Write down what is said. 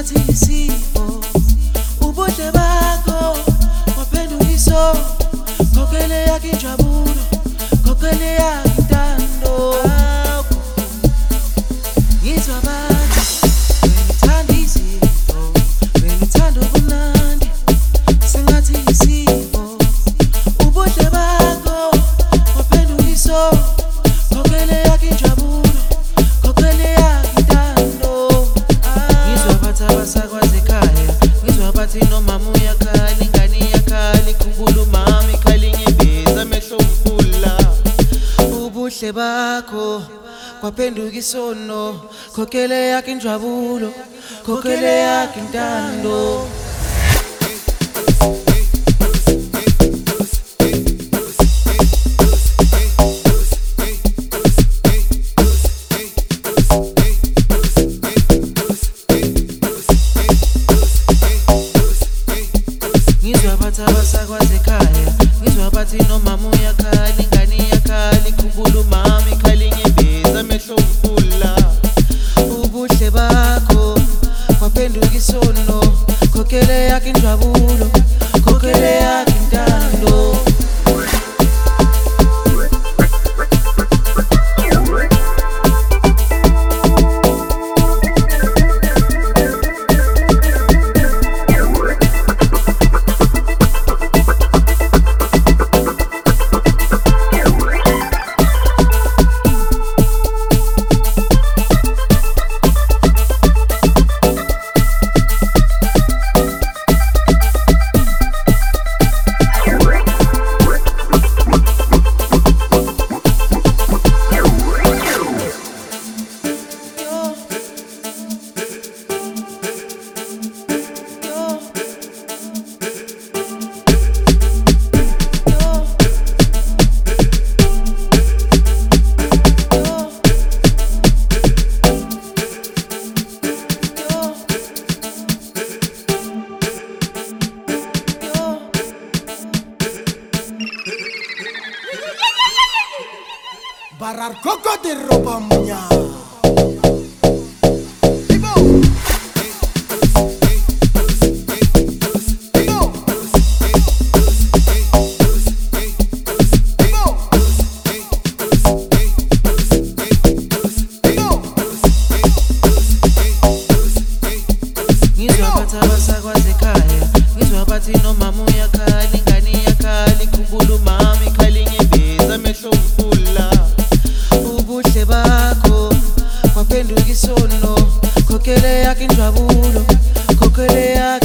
sengathi isifo ubuhle bakho waphendula iso kokele yakhe injabulo kokele yakhe intando ngizwa bathi ngithanda izifo ngithanda ubunandi sengathi isifo ubuhle bakho waphendula iso kokele yakhe injabulo kokele yakhe intando ngizwa bathi abasakwazi ekhaya ngizwa bathi nomama uyakhala ingane iyakhala ikhumbula umama ikhala inyembezi amehlo umfula ubuhle bakho kwaphenduka isono kokele yakhe injabulo kokele yakhe intando ngizwa bathi abasakwazi ekhaya ngizwa bathi nomama uyakhala ingane iyakhala ikhumbula umama ikhala inyembezi amehlo umfula ubuhle bakho kwaphenduka isono kokele yakhe injabulo kokele yakhe intando Barar coco de ropa muña. ngizwa bathi abasakwazi ekhaya ngizwa bathi nomama uyakhala ingane iyakhala ikhumbula umama ikhala inyembezi amehlo umfula ubuhle bakho kwaphenduka isono kokele yakhe injabulo kokele yakhe